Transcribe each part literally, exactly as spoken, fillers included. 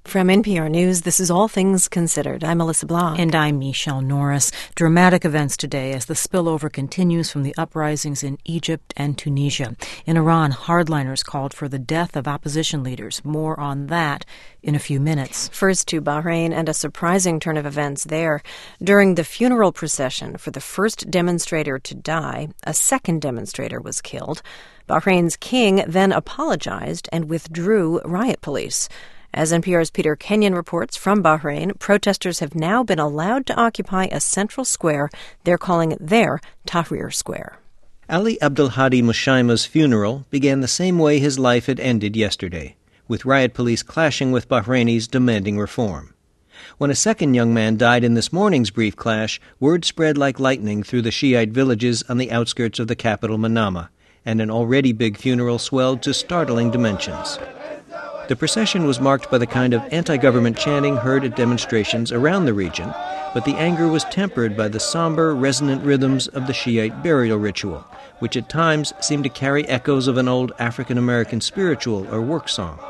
From N P R News, this is All Things Considered. I'm Melissa Blanc. And I'm Michelle Norris. Dramatic events today as the spillover continues from the uprisings in Egypt and Tunisia. In Iran, hardliners called for the death of opposition leaders. More on that in a few minutes. First to Bahrain and a surprising turn of events there. During the funeral procession for the first demonstrator to die, a second demonstrator was killed. Bahrain's king then apologized and withdrew riot police. As N P R's Peter Kenyon reports from Bahrain, protesters have now been allowed to occupy a central square they're calling their Tahrir Square. Ali Abdulhadi Mushaima's funeral began the same way his life had ended yesterday, with riot police clashing with Bahrainis demanding reform. When a second young man died in this morning's brief clash, word spread like lightning through the Shiite villages on the outskirts of the capital Manama, and an already big funeral swelled to startling dimensions. The procession was marked by the kind of anti-government chanting heard at demonstrations around the region, but the anger was tempered by the somber, resonant rhythms of the Shiite burial ritual, which at times seemed to carry echoes of an old African-American spiritual or work song.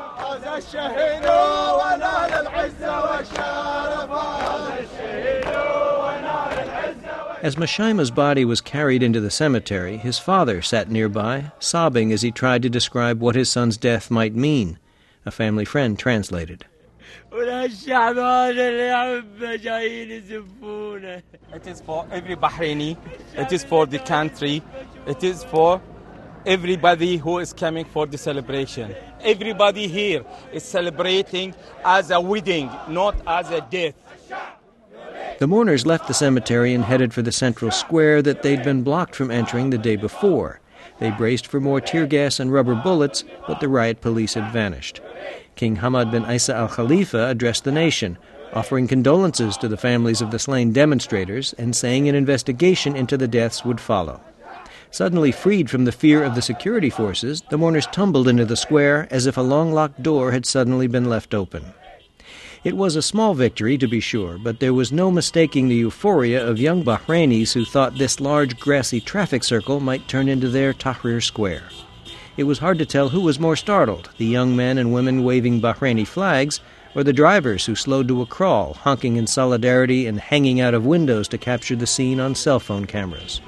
As Mushaima's body was carried into the cemetery, his father sat nearby, sobbing as he tried to describe what his son's death might mean. A family friend translated. It is for every Bahraini, it is for the country, it is for everybody who is coming for the celebration. Everybody here is celebrating as a wedding, not as a death. The mourners left the cemetery and headed for the central square that they'd been blocked from entering the day before. They braced for more tear gas and rubber bullets, but the riot police had vanished. King Hamad bin Isa al Khalifa addressed the nation, offering condolences to the families of the slain demonstrators and saying an investigation into the deaths would follow. Suddenly freed from the fear of the security forces, the mourners tumbled into the square as if a long-locked door had suddenly been left open. It was a small victory, to be sure, but there was no mistaking the euphoria of young Bahrainis who thought this large grassy traffic circle might turn into their Tahrir Square. It was hard to tell who was more startled, the young men and women waving Bahraini flags, or the drivers who slowed to a crawl, honking in solidarity and hanging out of windows to capture the scene on cell phone cameras.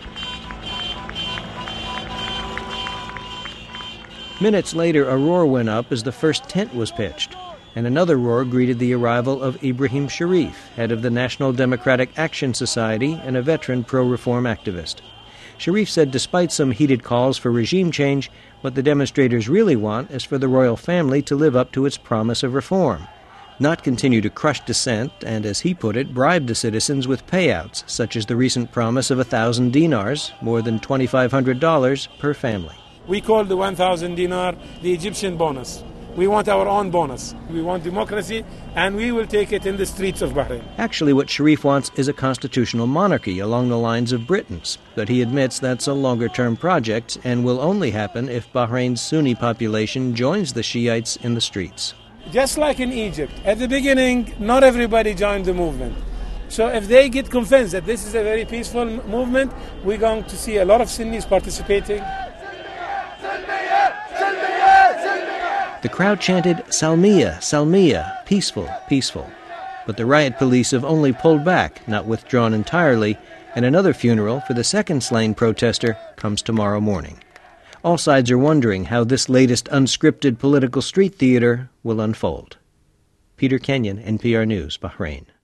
Minutes later, a roar went up as the first tent was pitched, and another roar greeted the arrival of Ibrahim Sharif, head of the National Democratic Action Society and a veteran pro-reform activist. Sharif said despite some heated calls for regime change, what the demonstrators really want is for the royal family to live up to its promise of reform, not continue to crush dissent and, as he put it, bribe the citizens with payouts, such as the recent promise of a thousand dinars, more than twenty-five hundred dollars per family. We call the one thousand dinar the Egyptian bonus. We want our own bonus. We want democracy, and we will take it in the streets of Bahrain. Actually, what Sharif wants is a constitutional monarchy along the lines of Britain's, but he admits that's a longer-term project and will only happen if Bahrain's Sunni population joins the Shiites in the streets. Just like in Egypt, at the beginning, not everybody joined the movement. So if they get convinced that this is a very peaceful movement, we're going to see a lot of Sunnis participating. The crowd chanted, "Salmiya, Salmiya," peaceful, peaceful. But the riot police have only pulled back, not withdrawn entirely, and another funeral for the second slain protester comes tomorrow morning. All sides are wondering how this latest unscripted political street theater will unfold. Peter Kenyon, N P R News, Bahrain.